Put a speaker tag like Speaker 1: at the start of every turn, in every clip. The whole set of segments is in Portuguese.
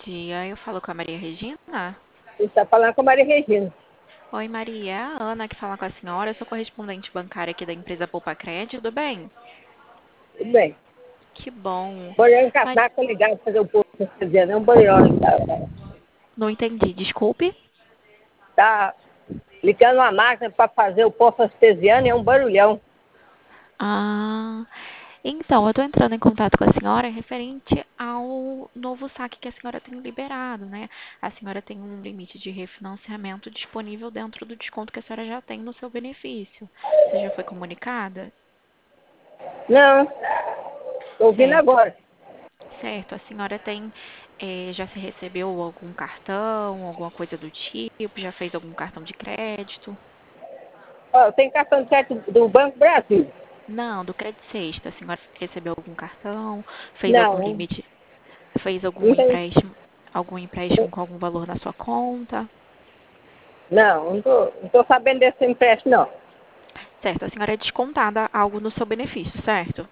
Speaker 1: dia, eu falo com a Maria Regina.
Speaker 2: Você está falando com a Maria Regina.
Speaker 1: Oi, Maria, é a Ana que fala com a senhora. Eu sou correspondente bancária aqui da empresa Poupa Crédito, tudo bem?
Speaker 2: Tudo bem.
Speaker 1: Que bom.
Speaker 2: Banheiro
Speaker 1: Mas
Speaker 2: casaco ligado para fazer o povo dizendo, é um banheiro.
Speaker 1: não entendi, desculpe.
Speaker 2: Tá ligando uma máquina para fazer o poço artesiano e é um barulhão.
Speaker 1: Ah, então, eu estou entrando em contato com a senhora referente ao novo saque que a senhora tem liberado, né? A senhora tem um limite de refinanciamento disponível dentro do desconto que a senhora já tem no seu benefício. Você já foi comunicada?
Speaker 2: Não, estou ouvindo
Speaker 1: Certo.
Speaker 2: agora.
Speaker 1: Certo, a senhora tem, já se recebeu algum cartão, alguma coisa do tipo, já fez algum cartão de crédito?
Speaker 2: Ó, eu tenho cartão de crédito do Banco Brasil.
Speaker 1: Não, do Credit Sexta, a senhora recebeu algum cartão, fez algum
Speaker 2: Não,
Speaker 1: limite, fez
Speaker 2: não tem.
Speaker 1: algum empréstimo com algum valor na sua conta?
Speaker 2: Não tô sabendo desse empréstimo, não.
Speaker 1: Certo, a senhora é descontada algo no seu benefício, certo?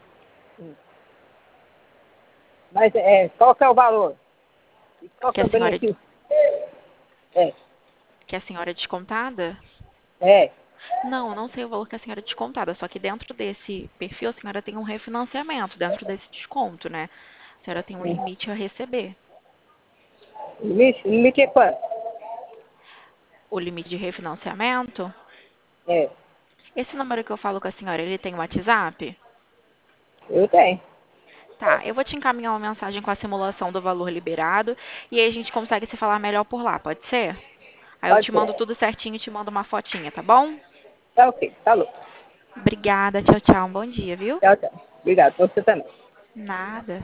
Speaker 2: Mas qual que é o valor? E qual
Speaker 1: Que
Speaker 2: que é
Speaker 1: a
Speaker 2: o
Speaker 1: senhora,
Speaker 2: benefício? É,
Speaker 1: que a senhora é descontada?
Speaker 2: é.
Speaker 1: Não, eu não sei o valor que a senhora é descontada, só que dentro desse perfil a senhora tem um refinanciamento, dentro desse desconto, né? A senhora tem um limite a receber.
Speaker 2: Limite é quanto?
Speaker 1: O limite de refinanciamento?
Speaker 2: É,
Speaker 1: Esse número que eu falo com a senhora, ele tem WhatsApp?
Speaker 2: eu tenho.
Speaker 1: Tá, eu vou te encaminhar uma mensagem com a simulação do valor liberado e aí a gente consegue se falar melhor por lá, pode ser? Aí eu
Speaker 2: Pode
Speaker 1: te
Speaker 2: ser.
Speaker 1: mando tudo certinho e te mando uma fotinha, tá bom?
Speaker 2: Tá ok, falou.
Speaker 1: Obrigada, tchau, tchau. Um bom dia, viu?
Speaker 2: Tchau, tchau. Obrigado, você também.
Speaker 1: Nada.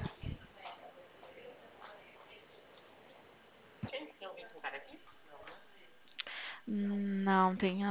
Speaker 1: Não, tem